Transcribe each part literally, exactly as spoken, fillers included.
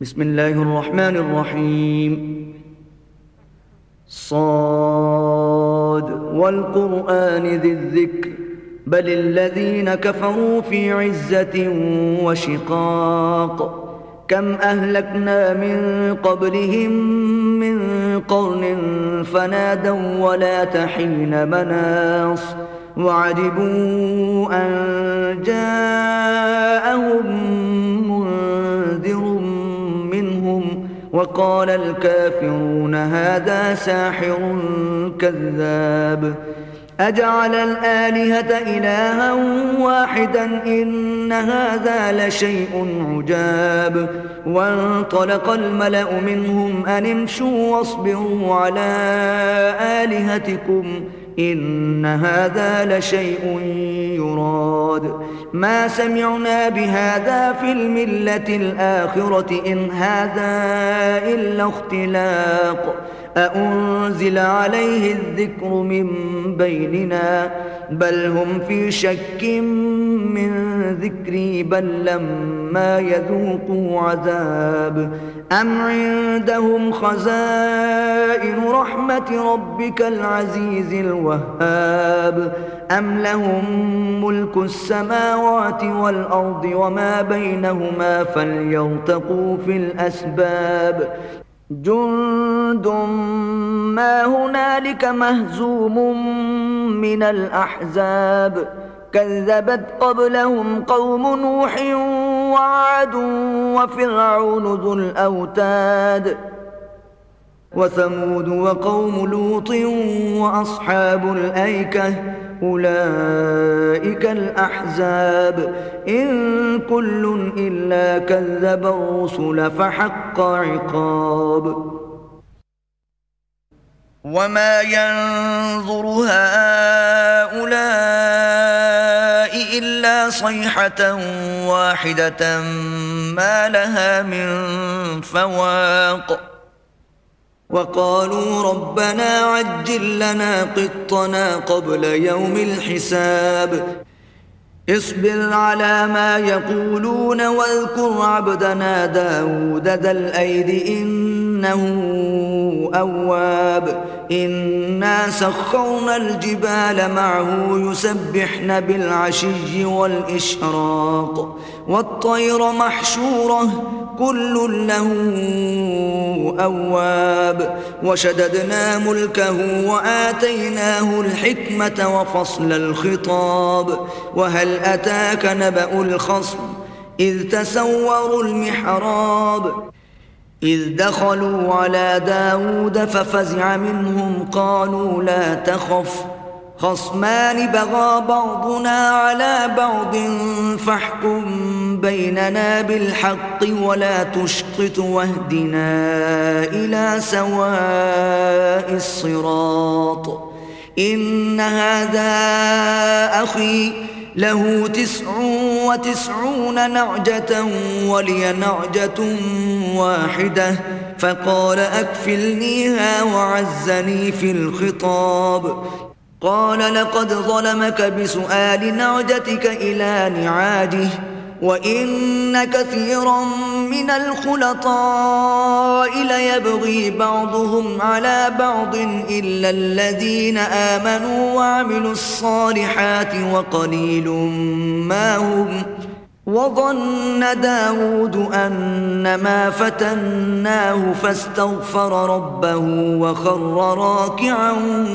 بسم الله الرحمن الرحيم. صاد والقرآن ذي الذكر بل الذين كفروا في عزة وشقاق. كم أهلكنا من قبلهم من قرن فنادوا ولا تحين مناص وعجبوا أن جاءهم منذر منهم وقال الكافرون هذا ساحر كذاب. أجعل الآلهة إلها واحدا إن هذا لشيء عجاب. وانطلق الملأ منهم أن امشوا واصبروا على آلهتكم إن هذا لشيء يراد. ما سمعنا بهذا في الملة الآخرة إن هذا إلا اختلاق. أأنزل عليه الذكر من بيننا بل هم في شك من ذكري بل لما يذوقوا عذاب. أم عندهم خزائن رحمة ربك العزيز الوهاب أم لهم ملك السماوات والأرض وما بينهما فليرتقوا في الأسباب. جند ما هنالك مهزوم من الأحزاب. كذبت قبلهم قوم نوح وعاد وفرعون ذو الأوتاد وثمود وقوم لوط وأصحاب الأيكة أولئك الأحزاب. إن كل إلا كذب الرسل فحق عقاب. وما ينظر هؤلاء إلا صيحة واحدة ما لها من فواق. وقالوا ربنا عجل لنا قطنا قبل يوم الحساب. اصبر على ما يقولون واذكر عبدنا داود ذا الأيد إنه أواب. إنا سخرنا الجبال معه يسبحن بالعشي والإشراق والطير محشورة كل له أواب. وشددنا ملكه وآتيناه الحكمة وفصل الخطاب. وهل أتاك نبأ الخصم إذ تسوروا المحراب إذ دخلوا على داود ففزع منهم قالوا لا تخف خصمان بغى بعضنا على بعض فاحكم بيننا بالحق ولا تشطط واهدنا إلى سواء الصراط. إن هذا أخي له تسع وتسعون نعجة ولي نعجة واحدة فقال أكفلنيها وعزني في الخطاب. قال لقد ظلمك بسؤال نعجتك إلى نعاجه وإن كثيرا من الخلطاء ليبغي بعضهم على بعض إلا الذين آمنوا وعملوا الصالحات وقليل ما هم. وظن داود أنما فتناه فاستغفر ربه وخر راكعا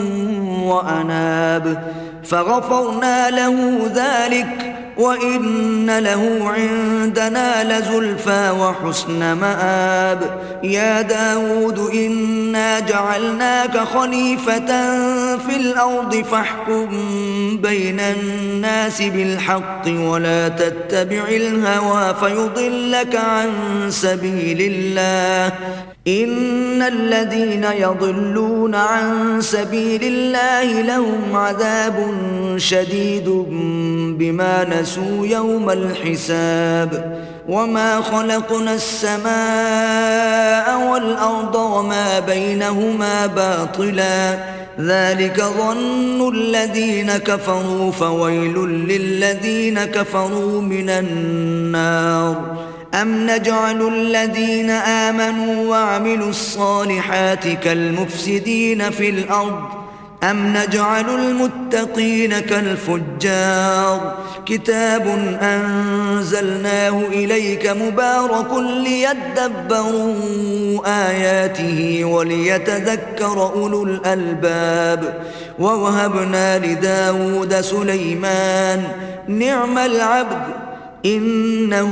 وأناب فغفرنا له ذلك وإن له عندنا لزلفى وحسن مآب. يا داود إنا جعلناك خليفة في الأرض فاحكم بين الناس بالحق ولا تتبع الهوى فيضلك عن سبيل الله. إن الذين يضلون عن سبيل الله لهم عذاب شديد بما نسوا يوم الحساب. وما خلقنا السماء والأرض وما بينهما باطلا ذلك ظن الذين كفروا فويل للذين كفروا من النار. أم نجعل الذين آمنوا وعملوا الصالحات كالمفسدين في الأرض أم نجعل المتقين كالفجار كتاب أنزلناه إليك مبارك ليدبروا آياته وليتذكر أولو الألباب ووهبنا لداود سليمان نعم العبد إنه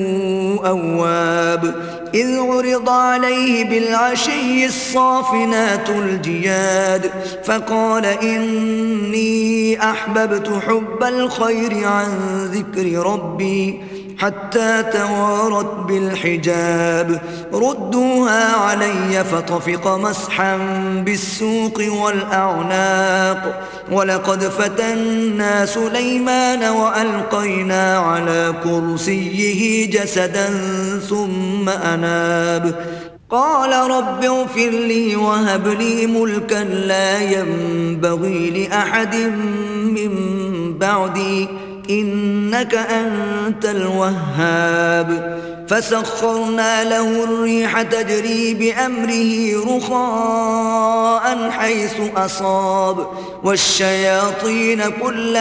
أواب إذ عرض عليه بالعشي الصافنات الجياد فقال إني أحببت حب الخير عن ذكر ربي حتى توارت بالحجاب ردوها علي فطفق مسحا بالسوق والأعناق ولقد فتنا سليمان وألقينا على كرسيه جسدا ثم أناب قال رب اغفر لي وهب لي ملكا لا ينبغي لأحد من بعدي إنك أنت الوهاب فسخرنا له الريح تجري بأمره رخاء حيث أصاب والشياطين كل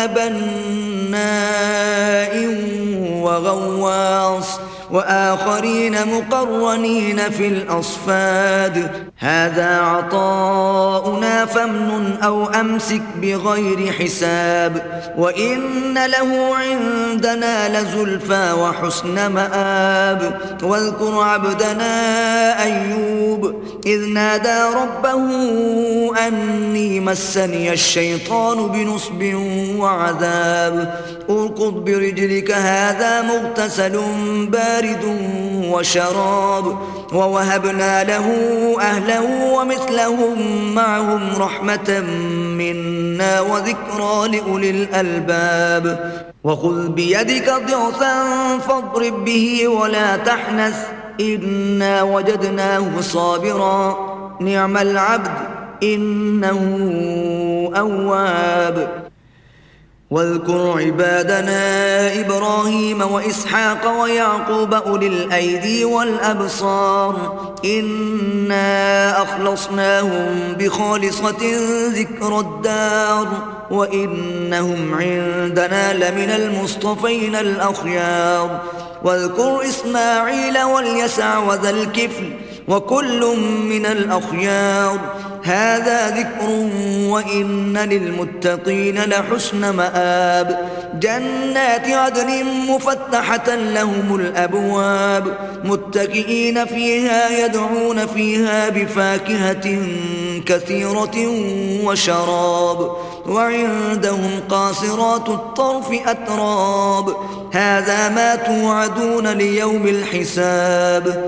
بناء وغواص وآخرين مقرنين في الأصفاد هذا عطاؤنا فامنن أو أمسك بغير حساب وإن له عندنا لزلفى وحسن مآب واذكر عبدنا أيوب إذ نادى ربه أني مسني الشيطان بنصب وعذاب اركض برجلك هذا مغتسل بارد وشراب ووهبنا له أهله ومثلهم معهم رحمة منا وذكرى لأولي الألباب وخذ بيدك ضغثا فاضرب به ولا تحنث إنا وجدناه صابرا نعم العبد إنه أواب واذكر عبادنا إبراهيم وإسحاق ويعقوب أولي الأيدي والأبصار إنا أخلصناهم بخالصة ذكر الدار وإنهم عندنا لمن المصطفين الأخيار واذكر إسماعيل واليسع وذا الكفل وكل من الأخيار هذا ذكر وإن للمتقين لحسن مآب جنات عدن مفتحة لهم الأبواب متكئين فيها يدعون فيها بفاكهة كثيرة وشراب وعندهم قاصرات الطرف أتراب هذا ما توعدون ليوم الحساب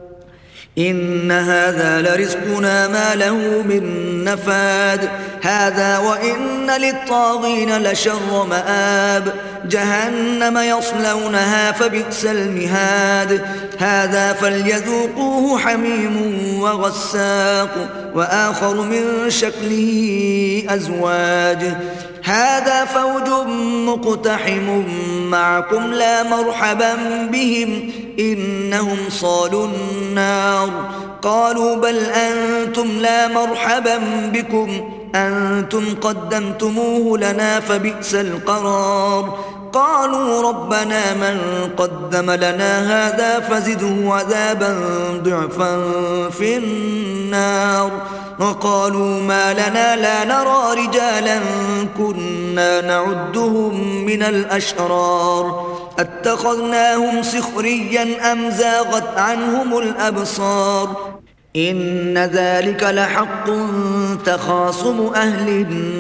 إن هذا لرزقنا ما له من نفاد هذا وإن للطاغين لشر مآب جهنم يصلونها فبئس المهاد هذا فليذوقوه حميم وغساق وآخر من شكله أزواج هذا فوج مقتحم معكم لا مرحبا بهم إنهم صالوا النار قالوا بل أنتم لا مرحبا بكم أنتم قدمتموه لنا فبئس القرار قالوا ربنا من قدم لنا هذا فزده عذابا ضعفا في النار وقالوا ما لنا لا نرى رجالا كنا نعدهم من الأشرار اتخذناهم سخريا أم زاغت عنهم الأبصار إن ذلك لحق تخاصم أهل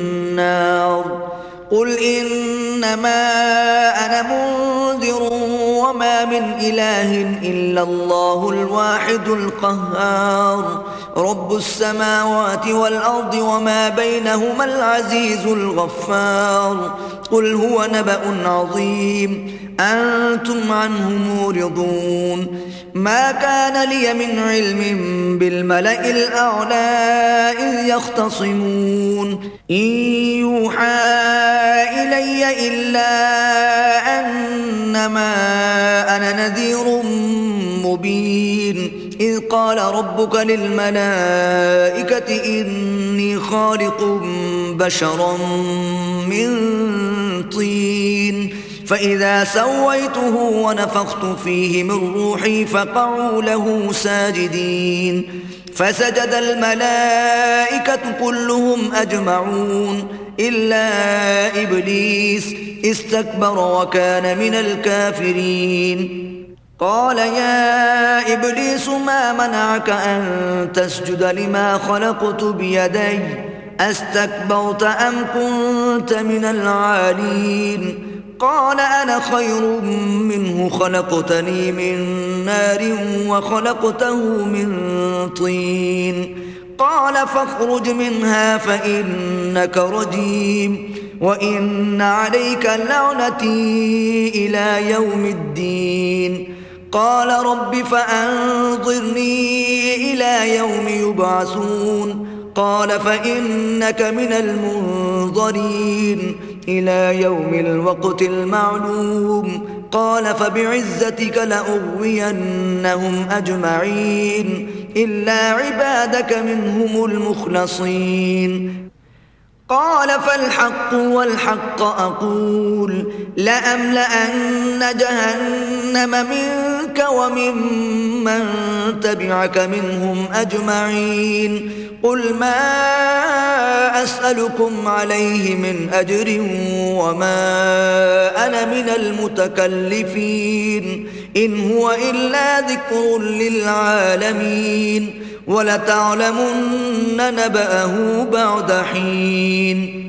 النار قل إنما أنا منذر وما من إله إلا الله الواحد القهار رب السماوات والأرض وما بينهما العزيز الغفار قل هو نبأ عظيم أنتم عنه معرضون ما كان لي من علم بالملأ الأعلى إذ يختصمون إن يوحى إلي إلا أنما أنا نذير مبين إذ قال ربك للملائكة إني خالق بشرا من طين فإذا سويته ونفخت فيه من روحي فقعوا له ساجدين فسجد الملائكة كلهم أجمعون إلا إبليس استكبر وكان من الكافرين قال يا إبليس ما منعك أن تسجد لما خلقت بيدي أستكبرت أم كنت من العالين قال أنا خير منه خلقتني من نار وخلقته من طين قال فاخرج منها فإنك رجيم وإن عليك لعنتي إلى يوم الدين قال رب فأنظرني إلى يوم يبعثون قال فإنك من المنظرين إلى يوم الوقت المعلوم قال فبعزتك لأغوينهم أجمعين إلا عبادك منهم المخلصين قال فالحق والحق أقول لأملأن جهنم منك وممن تبعك منهم أجمعين قل ما أسألكم عليه من أجر وما أنا من المتكلفين إن هو إلا ذكر للعالمين ولتعلمن نبأه بعد حين